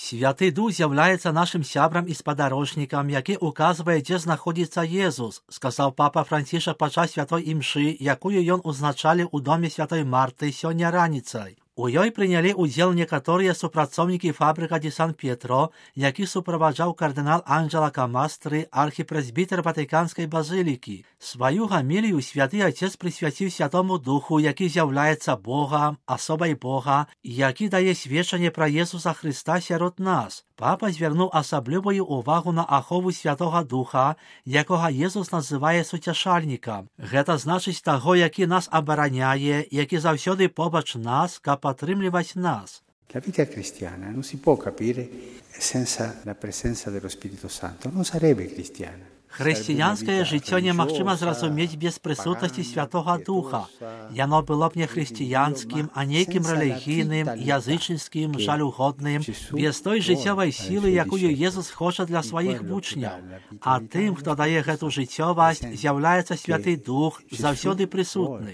Святий Дух з'являється нашим сябрам і сподарожникам, який указує, де знаходиться Єсус, сказав папа Францішек під час святої імши, яку він узначалив у домі святої Марти сьогодні раніцей. У ёй прийняли уділ некоторі супрацовники фабрика ді Сан-П'єтро, які супроводжав кардинал Анджело Камастри, архіпресбітер Ватиканської базиліки. Свою гамілію святий отець присвятив Святому Духу, який з'являється Богом, особою Бога, і який дає свідчення про Ісуса Христа серед нас. Папа звернув особливу увагу на ахову Святого Духа, якого Ісус називає сутішальником. Це значить того, який нас обороняє, який завсюди побач нас, ка підтримувати нас. La vita cristiana non si può capire senza la presenza dello Spirito Santo, non sarebbe cristiana. Християнське життя неможливо зрозуміти без присутності Святого Духа. Воно було б не християнським, а неким релігійним, язичницьким, жалюгідним, без той життєвої сили, яку Ісус хоче для своїх учнів. А тим, хто дає цю життєвість, з'являється Святий Дух, завсюди присутній.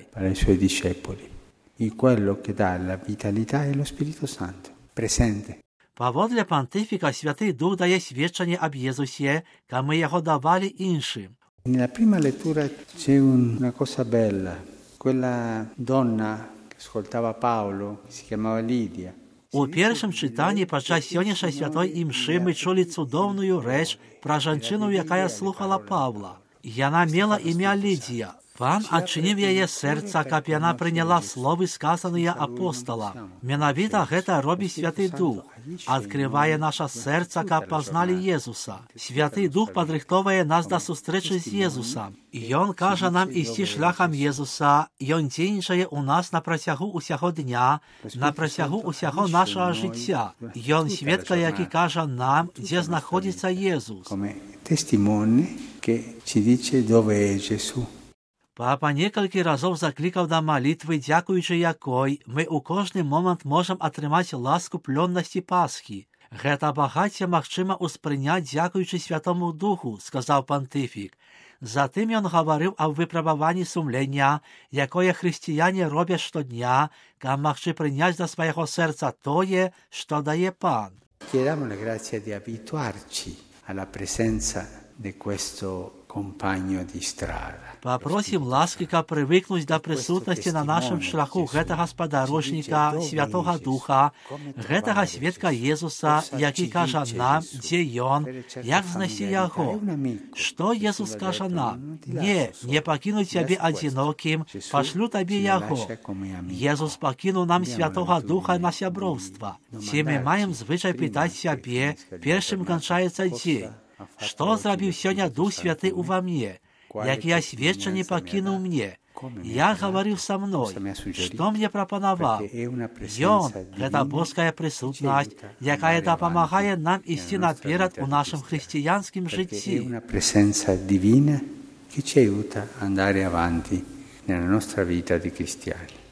E quello che dà la vitalità è lo Spirito Santo, presente. Поводле понтифіка Святий Дух дає свідчення об Єсусі, ка ми його давали іншим. Nella prima lettura c'è una cosa bella, quella donna che ascoltava Paolo, si chiamava Lidia. У першому читанні під час сьогоднішньої святої імши ми чули чудовну річ про жінку, яка слухала Павла. Вона мала ім'я Лідія. Пан odчинив її серце, каб вона прийняла слови, сказані апостолам. Менавіта це робить Святий Дух. Відкриває наше серце, каб познали Єсуса. Святий Дух підрихтовує нас до зустрічі з Єсусом. І Він каже нам йти шляхом Єсуса, і Він діє у нас на протягу усього дня, на протягу усього нашого життя. І Він свідка, який каже нам, де знаходиться Єсус. Come testimone che ci dice dove è Gesù. Папа некілька разів закликав до молитви, дякуючи якої ми у кожний момент можемо отримати ласку пленності Пасхи. Це багаття можливо усприйняти, дякуючи Святому Духу, сказав понтифік. Затим він говорив о випробуванні сумління, яке християни роблять щодня, ка могли прийняти до свого серця тоє, що дає Пан. Chiediamo la grazia di abituarci alla presenza di questo compagno di strada. Попросим ласки, ка привикнуть до присутності на нашому шляху цього сподарожника, Святого Духа, цього свідка Єсуса, який каже нам, де Він, як знайти Його. Що Єсус каже нам? Не покину тебе одиноким, пошлю тобі Його. Єсус покинув нам Святого Духа на сябровство. Ці ми маємо звичай питати себе, першим кончається день. Що зробив сьогодні Дух Святий во мне? Яке свідчення покинув мне? Як говорив со мною? Що мені пропонував? Він – це Божська присутність, яка допомагає нам йти наперед у нашому християнському житті. È una presenza divina che ci aiuta ad andare avanti nella nostra vita di cristiani.